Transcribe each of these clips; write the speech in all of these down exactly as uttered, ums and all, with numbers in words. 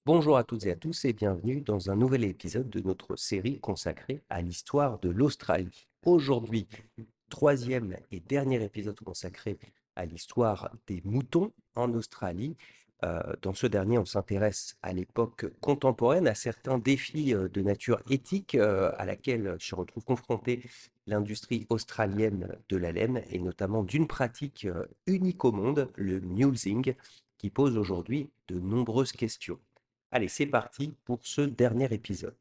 Bonjour à toutes et à tous et bienvenue dans un nouvel épisode de notre série consacrée à l'histoire de l'Australie. Aujourd'hui, troisième et dernier épisode consacré à l'histoire des moutons en Australie. Euh, dans ce dernier, on s'intéresse à l'époque contemporaine, à certains défis euh, de nature éthique euh, à laquelle se retrouve confrontée l'industrie australienne de la laine et notamment d'une pratique euh, unique au monde, le mulesing, qui pose aujourd'hui de nombreuses questions. Allez, c'est parti pour ce dernier épisode.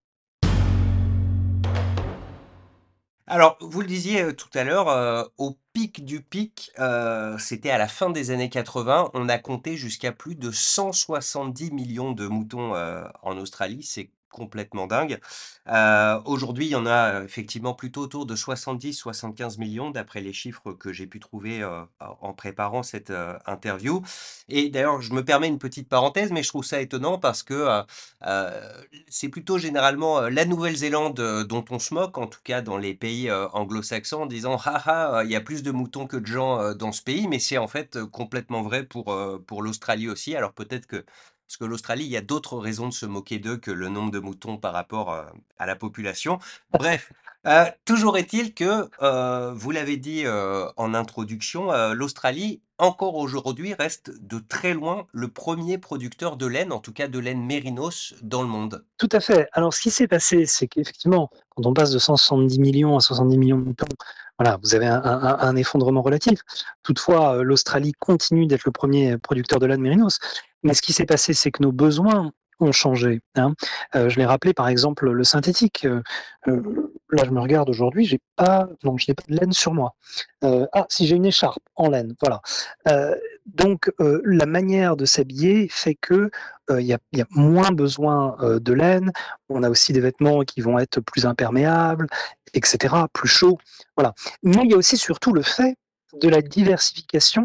Alors, vous le disiez euh, tout à l'heure, euh, au pic du pic, euh, c'était à la fin des années quatre-vingts, on a compté jusqu'à plus de cent soixante-dix millions de moutons euh, en Australie, c'est complètement dingue. Euh, aujourd'hui, il y en a euh, effectivement plutôt autour de soixante-dix soixante-quinze millions, d'après les chiffres que j'ai pu trouver euh, en préparant cette euh, interview. Et d'ailleurs, je me permets une petite parenthèse, mais je trouve ça étonnant parce que euh, euh, c'est plutôt généralement euh, la Nouvelle-Zélande euh, dont on se moque, en tout cas dans les pays euh, anglo-saxons, en disant ah ah, euh, il y a plus de moutons que de gens euh, dans ce pays, mais c'est en fait euh, complètement vrai pour, euh, pour l'Australie aussi. Alors peut-être que, parce que l'Australie, il y a d'autres raisons de se moquer d'eux que le nombre de moutons par rapport euh, à la population. Bref, euh, toujours est-il que, euh, vous l'avez dit euh, en introduction, euh, l'Australie, encore aujourd'hui, reste de très loin le premier producteur de laine, en tout cas de laine mérinos, dans le monde. Tout à fait. Alors, ce qui s'est passé, c'est qu'effectivement, quand on passe de cent soixante-dix millions à soixante-dix millions de moutons, voilà, vous avez un, un- un effondrement relatif. Toutefois, euh, l'Australie continue d'être le premier producteur de laine mérinos. Mais ce qui s'est passé, c'est que nos besoins ont changé, hein. Euh, je l'ai rappelé, par exemple, le synthétique. Euh, euh, là, je me regarde aujourd'hui, j'ai pas, non, je n'ai pas de laine sur moi. Euh, ah, si j'ai une écharpe en laine, voilà. Euh, donc, euh, la manière de s'habiller fait que euh, il y, a, y a moins besoin euh, de laine. On a aussi des vêtements qui vont être plus imperméables, et cetera, plus chauds. Voilà. Mais il y a aussi surtout le fait de la diversification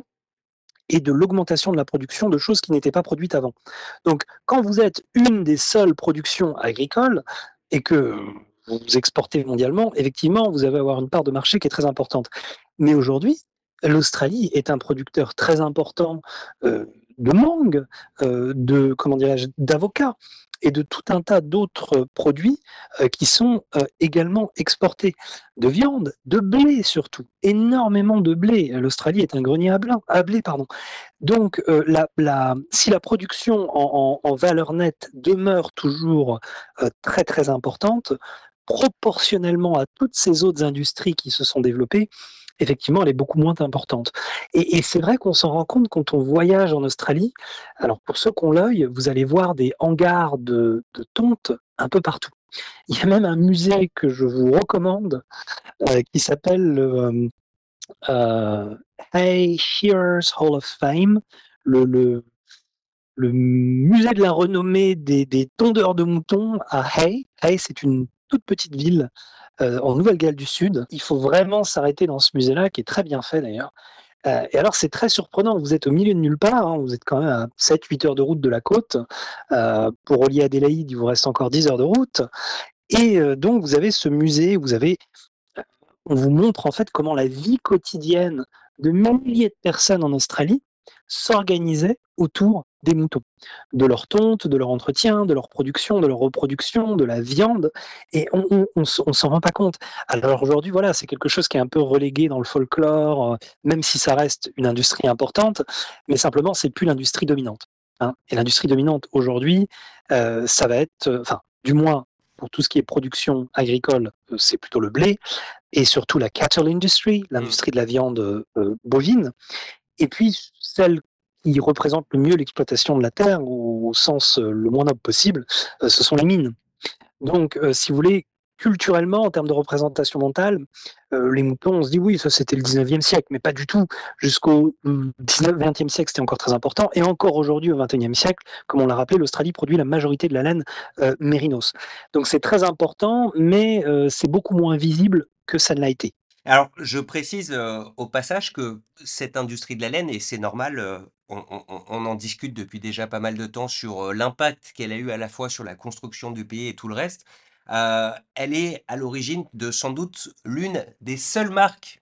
et de l'augmentation de la production de choses qui n'étaient pas produites avant. Donc, quand vous êtes une des seules productions agricoles et que vous exportez mondialement, effectivement, vous allez avoir une part de marché qui est très importante. Mais aujourd'hui, l'Australie est un producteur très important euh, de mangue, euh, de comment dirais-je, d'avocats et de tout un tas d'autres produits euh, qui sont euh, également exportés, de viande, de blé surtout, énormément de blé. L'Australie est un grenier à blé, à blé pardon. Donc, euh, la, la, si la production en, en, en valeur nette demeure toujours euh, très très importante, proportionnellement à toutes ces autres industries qui se sont développées, effectivement, elle est beaucoup moins importante. Et, et c'est vrai qu'on s'en rend compte quand on voyage en Australie. Alors, pour ceux qui ont l'œil, vous allez voir des hangars de, de tontes un peu partout. Il y a même un musée que je vous recommande euh, qui s'appelle le euh, Hay Shearers Hall of Fame, le, le, le musée de la renommée des, des tondeurs de moutons à Hay. Hay, c'est une toute petite ville euh, en Nouvelle-Galles du Sud. Il faut vraiment s'arrêter dans ce musée-là, qui est très bien fait d'ailleurs. Euh, et alors, c'est très surprenant. Vous êtes au milieu de nulle part. Hein, vous êtes quand même à sept huit heures de route de la côte. Euh, pour relier Adélaïde, il vous reste encore dix heures de route. Et euh, donc, vous avez ce musée, vous avez on vous montre en fait comment la vie quotidienne de milliers de personnes en Australie s'organisait autour des moutons, de leur tonte, de leur entretien, de leur production, de leur reproduction, de la viande, et on, on, on, on s'en rend pas compte. Alors aujourd'hui, voilà, c'est quelque chose qui est un peu relégué dans le folklore, euh, même si ça reste une industrie importante, mais simplement c'est plus l'industrie dominante, hein. Et l'industrie dominante aujourd'hui, euh, ça va être, euh, enfin, du moins pour tout ce qui est production agricole, euh, c'est plutôt le blé, et surtout la cattle industry, Hmm. l'industrie de la viande euh, bovine, et puis celle qui représente le mieux l'exploitation de la terre au, au sens euh, le moins noble possible, euh, ce sont les mines. Donc, euh, si vous voulez, culturellement, en termes de représentation mentale, euh, les moutons, on se dit oui, ça c'était le dix-neuvième siècle, mais pas du tout. Jusqu'au dix-neuvième, vingtième siècle, c'était encore très important. Et encore aujourd'hui, au vingt et unième siècle, comme on l'a rappelé, l'Australie produit la majorité de la laine euh, mérinos. Donc c'est très important, mais euh, c'est beaucoup moins visible que ça ne l'a été. Alors, je précise euh, au passage que cette industrie de la laine, et c'est normal, euh, on, on- on- on en discute depuis déjà pas mal de temps sur euh, l'impact qu'elle a eu à la fois sur la construction du pays et tout le reste, euh, elle est à l'origine de sans doute l'une des seules marques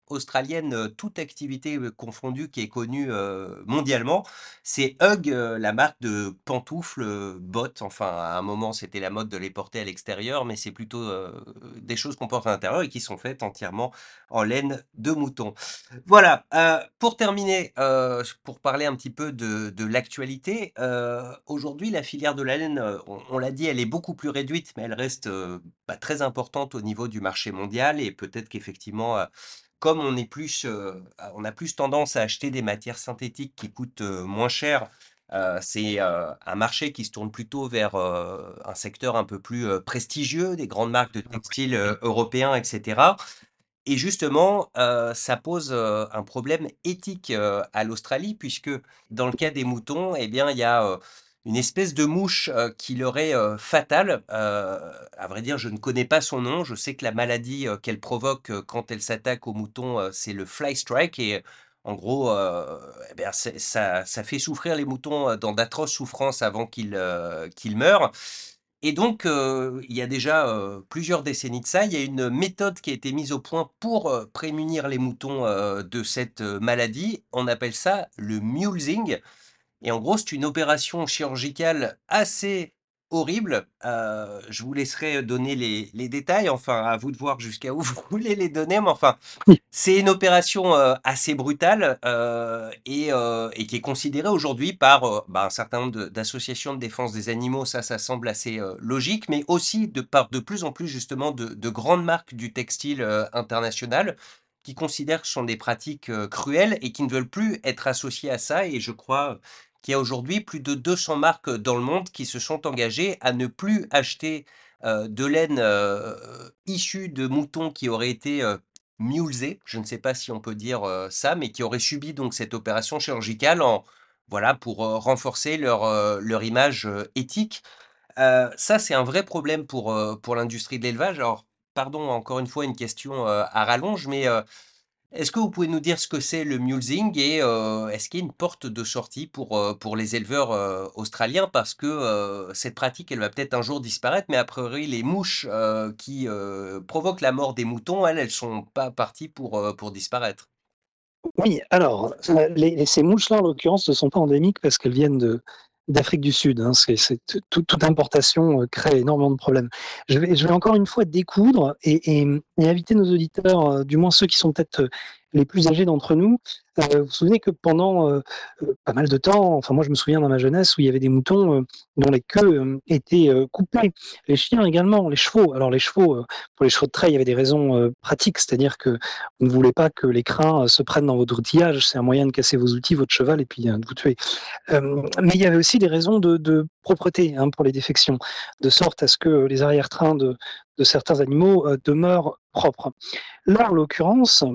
australienne, heu, toute activité, heu, confondue, qui est connue, heu, mondialement. C'est Ugg, heu, la marque de pantoufles, heu, bottes, enfin, à un moment, c'était la mode de les porter à l'extérieur, mais c'est plutôt, heu, des choses qu'on porte à l'intérieur et qui sont faites entièrement en laine de mouton. Voilà, heu, pour terminer, heu, pour parler un petit peu de de l'actualité, heu, aujourd'hui, la filière de la laine, heu, on on l'a dit, elle est beaucoup plus réduite, mais elle reste, heu, bah, très importante au niveau du marché mondial et peut-être qu'effectivement, heu, comme on est plus, heu, à on a plus tendance à acheter des matières synthétiques qui coûtent, heu, moins cher, heu, c'est, heu, un marché qui se tourne plutôt vers, heu, un secteur un peu plus, heu, prestigieux, des grandes marques de textiles, heu, européens et cetera. Et justement, heu, ça pose, heu, un problème éthique, heu, à l'Australie puisque dans le cas des moutons et bien, il y a, heu, une espèce de mouche, heu, qui leur est, heu, fatale. Heu, à vrai dire, je ne connais pas son nom. Je sais que la maladie, heu, qu'elle provoque, heu, quand elle s'attaque aux moutons, heu, c'est le fly strike et en gros, heu, et bien, c'est ça ça fait souffrir les moutons, heu, dans d'atroces souffrances avant qu'ils, heu, qu'ils meurent. Et donc, heu, il y a déjà, heu, plusieurs décennies de ça, il y a une méthode qui a été mise au point pour, heu, prémunir les moutons, heu, de cette, heu, maladie. On appelle ça le mulesing et en gros, c'est une opération chirurgicale assez horrible. Heu, je vous laisserai donner les les détails, enfin, à vous de voir jusqu'à où vous voulez les donner, mais enfin, Oui. c'est une opération, heu, assez brutale, heu et heu et qui est considérée aujourd'hui par, heu, bah, un certain nombre de d'associations de défense des animaux, ça, ça semble assez, heu, logique, mais aussi de par de plus en plus justement de de grandes marques du textile, heu, international, qui considèrent que ce sont des pratiques, heu, cruelles et qui ne veulent plus être associées à ça et je crois qu'il y a aujourd'hui plus de deux cents marques, dans le monde qui se sont engagées à ne plus acheter, heu, de laine, heu, issue de moutons qui auraient été, heu, mulesés, je ne sais pas si on peut dire, heu, ça, mais qui auraient subi donc cette opération chirurgicale en voilà, pour, heu, renforcer leur, heu, leur image, heu, éthique. Heu, ça, c'est un vrai problème pour, heu, pour l'industrie de l'élevage. Alors, pardon, encore une fois, une question, heu, à rallonge, mais, heu, est-ce que vous pouvez nous dire ce que c'est le mulesing et heu, est-ce qu'il y a une porte de sortie pour, heu, pour les éleveurs, heu, australiens? Parce que, heu, cette pratique, elle va peut-être un jour disparaître, mais a priori les mouches, heu, qui, heu, provoquent la mort des moutons, elles, elles sont pas parties pour, heu, pour disparaître. Oui, alors, heu, les les ces mouches-là, en l'occurrence, ne sont pas endémiques parce qu'elles viennent de d'Afrique du Sud, hein. C'est c'est t toute toute importation, heu, crée énormément de problèmes. Je vais je vais encore une fois découdre et et mmh et inviter nos auditeurs, heu, du moins ceux qui sont peut-être, heu, les plus âgés d'entre nous. Heu, vous vous souvenez que pendant, heu heu, pas mal de temps, enfin moi je me souviens dans ma jeunesse où il y avait des moutons, heu, dont les queues, hem, étaient, heu, coupées. Les chiens également, les chevaux. Alors les chevaux, heu, pour les chevaux de trait, il y avait des raisons, heu, pratiques, c'est-à-dire que vous ne voulez pas que les crins, heu, se prennent dans votre outillage, c'est un moyen de casser vos outils, votre cheval et puis, heu, de vous tuer. Hem, mais il y avait aussi des raisons de de propreté, hein, pour les défections, de sorte à ce que les arrière-trains de de certains animaux, heu, demeurent propres. Là, en l'occurrence,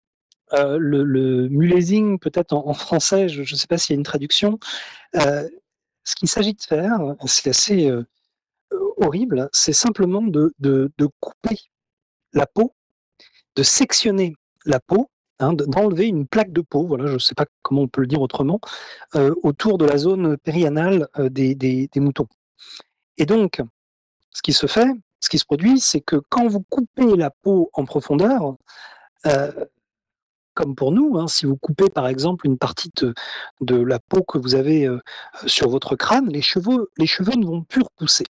heu, le le mulesing peut-être en en français, je ne sais pas s'il y a une traduction. Heu, Ce qu'il s'agit de faire, c'est assez, heu, horrible, c'est simplement de de de couper la peau, de sectionner la peau, hein, de d'enlever une plaque de peau, voilà, je ne sais pas comment on peut le dire autrement, heu, autour de la zone périanale, heu, des des des moutons. Et donc, ce qui se fait, ce qui se produit, c'est que quand vous coupez la peau en profondeur, heu, comme pour nous, hein, si vous coupez par exemple une partie de de la peau que vous avez, heu, sur votre crâne, les cheveux les cheveux ne vont plus repousser.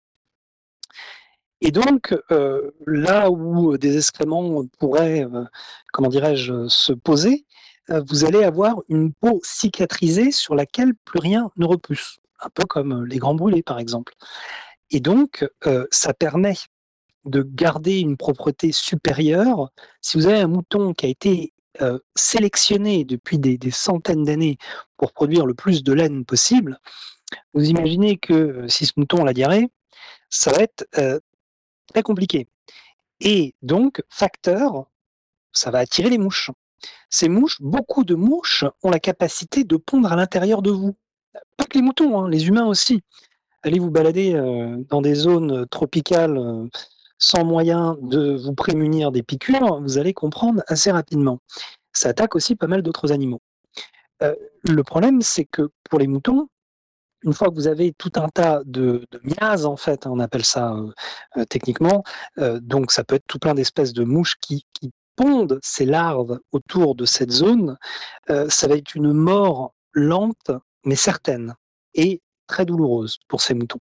Et donc, heu, là où des excréments pourraient, heu, comment dirais-je, se poser, heu, vous allez avoir une peau cicatrisée sur laquelle plus rien ne repousse, un peu comme les grands brûlés, par exemple. Et donc, heu, ça permet de garder une propreté supérieure. Si vous avez un mouton qui a été, heu, sélectionné depuis des des centaines d'années pour produire le plus de laine possible, vous imaginez que, heu, si ce mouton a la diarrhée, ça va être, heu, très compliqué. Et donc, facteur, ça va attirer les mouches. Ces mouches, beaucoup de mouches ont la capacité de pondre à l'intérieur de vous. Pas que les moutons, hein, les humains aussi. Allez vous balader, heu, dans des zones tropicales, heu, sans moyen de vous prémunir des piqûres, vous allez comprendre assez rapidement. Ça attaque aussi pas mal d'autres animaux. Heu, le problème, c'est que pour les moutons, une fois que vous avez tout un tas de de miasmes, en fait, hein, on appelle ça, heu heu, techniquement, heu, donc ça peut être tout plein d'espèces de mouches qui qui pondent ces larves autour de cette zone, euh, ça va être une mort lente mais certaine et très douloureuse pour ces moutons.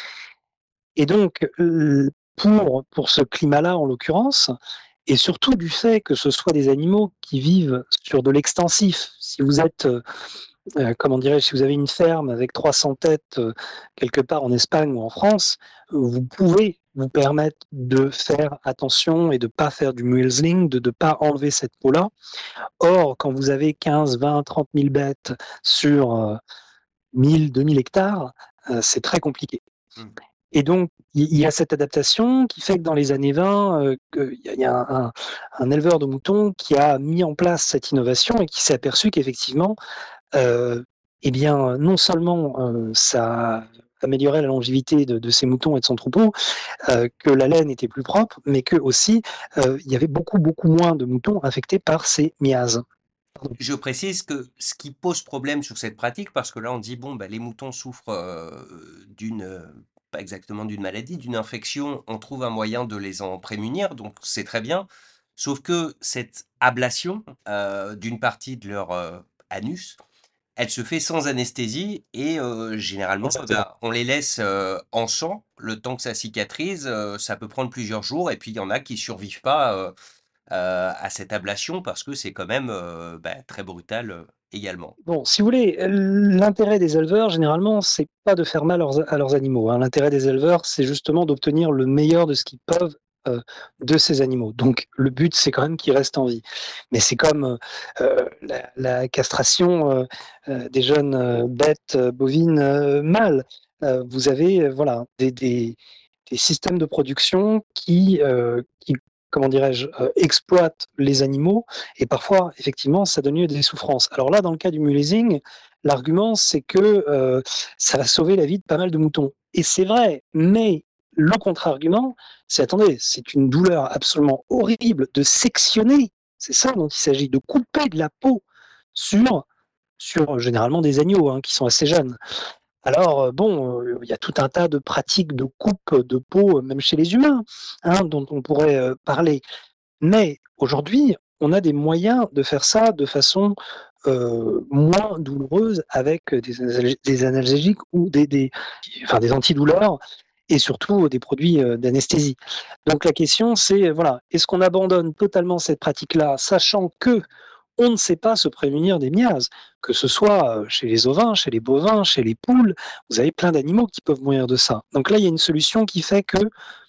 Et donc, euh, pour, pour ce climat-là, en l'occurrence, et surtout du fait que ce soit des animaux qui vivent sur de l'extensif. Si vous êtes, euh, euh, comment dirais-je, si vous avez une ferme avec trois cents têtes euh, quelque part en Espagne ou en France, euh, vous pouvez vous permettre de faire attention et de ne pas faire du mulesing, de ne pas enlever cette peau-là. Or, quand vous avez quinze, vingt, trente mille bêtes sur euh, mille, deux mille hectares, euh, c'est très compliqué. Mmh. Et donc, il y a cette adaptation qui fait que dans les années vingt, euh, il y a un, un, éleveur de moutons qui a mis en place cette innovation et qui s'est aperçu qu'effectivement, euh, eh bien, non seulement euh, ça améliorait la longévité de, de ses moutons et de son troupeau, euh, que la laine était plus propre, mais que aussi euh, il y avait beaucoup, beaucoup moins de moutons infectés par ces miasmes. Je précise que ce qui pose problème sur cette pratique, parce que là on dit bon bah, les moutons souffrent euh, d'une, euh, pas exactement d'une maladie, d'une infection, on trouve un moyen de les en prémunir, donc c'est très bien. Sauf que cette ablation euh, d'une partie de leur euh, anus, elle se fait sans anesthésie et euh, généralement bah, on les laisse euh, en sang le temps que ça cicatrise, euh, ça peut prendre plusieurs jours et puis il y en a qui survivent pas euh, euh, à cette ablation parce que c'est quand même euh, bah, très brutal euh, également. Bon, si vous voulez, l'intérêt des éleveurs, généralement, c'est pas de faire mal à leurs, à leurs animaux, hein. L'intérêt des éleveurs, c'est justement d'obtenir le meilleur de ce qu'ils peuvent euh, de ces animaux. Donc, le but, c'est quand même qu'ils restent en vie. Mais c'est comme euh, la, la castration euh, euh, des jeunes euh, bêtes euh, bovines euh, mâles. Euh, vous avez, euh, voilà, des, des, des systèmes de production qui, euh, qui comment dirais-je, euh, exploitent les animaux et parfois, effectivement, ça donne lieu à des souffrances. Alors là, dans le cas du mulesing, l'argument, c'est que euh, ça va sauver la vie de pas mal de moutons. Et c'est vrai, mais le contre-argument, c'est attendez, c'est une douleur absolument horrible de sectionner, c'est ça dont il s'agit, de couper de la peau sur, sur généralement des agneaux hein, qui sont assez jeunes. Alors, euh, bon, euh, il y a tout un tas de pratiques de coupe de peau, euh, même chez les humains, hein, dont on pourrait euh, parler. Mais aujourd'hui, on a des moyens de faire ça de façon euh, moins douloureuse avec des, des analgésiques ou des, des, enfin, des antidouleurs et surtout des produits euh, d'anesthésie. Donc la question, c'est voilà, est-ce qu'on abandonne totalement cette pratique-là, sachant que on ne sait pas se prémunir des miasmes, que ce soit chez les ovins, chez les bovins, chez les poules, vous avez plein d'animaux qui peuvent mourir de ça. Donc là, il y a une solution qui fait que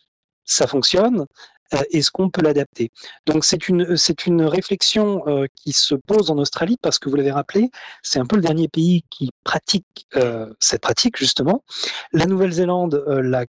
ça fonctionne, euh, est-ce qu'on peut l'adapter? Donc c'est une, c'est une réflexion euh, qui se pose en Australie parce que vous l'avez rappelé, c'est un peu le dernier pays qui pratique euh, cette pratique justement. La Nouvelle-Zélande euh, l'a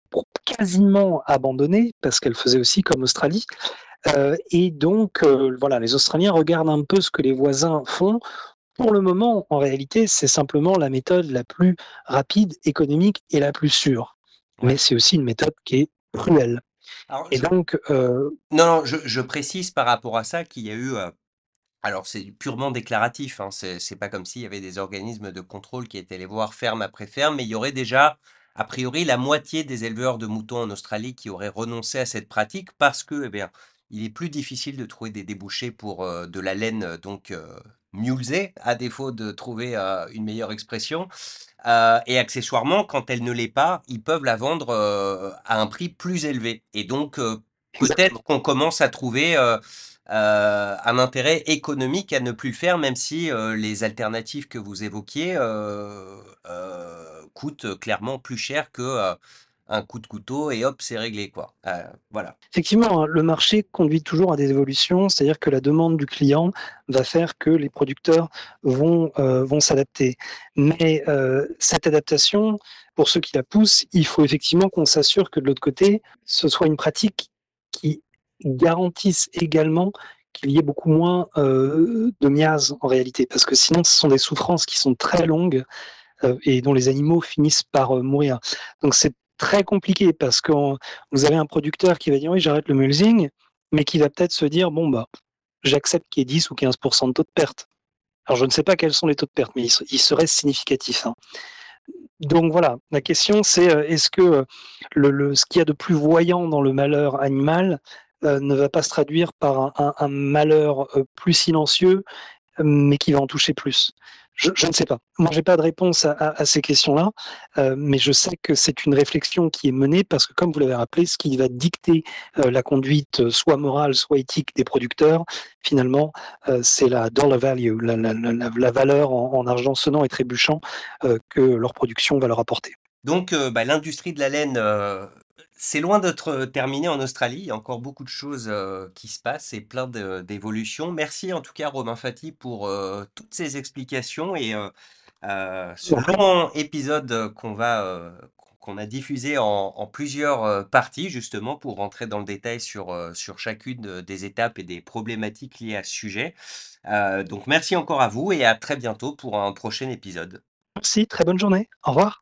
quasiment abandonnée parce qu'elle faisait aussi comme l'Australie. Euh, et donc euh, voilà, les Australiens regardent un peu ce que les voisins font. Pour le moment, en réalité, c'est simplement la méthode la plus rapide, économique et la plus sûre. Mais Ouais. c'est aussi une méthode qui est cruelle. Alors, Et je... donc, euh, Non, non, je, je précise par rapport à ça qu'il y a eu. euh, Alors, c'est purement déclaratif, hein, c'est c'est pas comme s'il y avait des organismes de contrôle qui étaient allés voir ferme après ferme, mais il y aurait déjà, a priori, la moitié des éleveurs de moutons en Australie qui auraient renoncé à cette pratique parce que, eh bien, il est plus difficile de trouver des débouchés pour euh, de la laine, euh, donc euh, mulesée, à défaut de trouver euh, une meilleure expression. Euh, et accessoirement, quand elle ne l'est pas, ils peuvent la vendre euh, à un prix plus élevé. Et donc, euh, peut-être exactement. qu'on commence à trouver euh, euh, un intérêt économique à ne plus le faire, même si euh, les alternatives que vous évoquiez euh, euh, coûtent clairement plus cher que euh, un coup de couteau et hop, c'est réglé, quoi. Euh, voilà. Effectivement, hein, le marché conduit toujours à des évolutions, c'est-à-dire que la demande du client va faire que les producteurs vont, euh, vont s'adapter. Mais euh, cette adaptation, pour ceux qui la poussent, il faut effectivement qu'on s'assure que de l'autre côté, ce soit une pratique qui garantisse également qu'il y ait beaucoup moins euh, de miasmes en réalité, parce que sinon ce sont des souffrances qui sont très longues euh, et dont les animaux finissent par euh, mourir. Donc c'est très compliqué parce que vous avez un producteur qui va dire oui j'arrête le mulesing, mais qui va peut-être se dire bon bah j'accepte qu'il y ait dix ou quinze pour cent de taux de perte. Alors je ne sais pas quels sont les taux de perte, mais ils, ils seraient significatifs, hein. Donc voilà, la question c'est euh, est-ce que euh, le, le, ce qu'il y a de plus voyant dans le malheur animal heu, ne va pas se traduire par un un un malheur, heu, plus silencieux, mais qui va en toucher plus? Je je ne sais pas. Moi, j'ai pas de réponse à à à ces questions-là, heu, mais je sais que c'est une réflexion qui est menée parce que comme vous l'avez rappelé, ce qui va dicter, heu, la conduite, euh, soit morale, soit éthique des producteurs, finalement, heu, c'est la dollar value, la la la la la valeur en en argent sonnant et trébuchant, heu, que leur production va leur apporter. Donc, heu, bah, l'industrie de la laine, heu, c'est loin d'être terminé en Australie. Il y a encore beaucoup de choses, heu, qui se passent et plein de d'évolutions. Merci en tout cas Romain Fati pour, heu, toutes ces explications et heu heu, Je ce vous en prie. long épisode, heu, qu'on va, heu, qu'on qu'on a diffusé en en plusieurs, heu, parties justement pour rentrer dans le détail sur, heu, sur chacune, heu, des étapes et des problématiques liées à ce sujet. Heu, donc merci encore à vous et à très bientôt pour un prochain épisode. Merci, très bonne journée. Au revoir.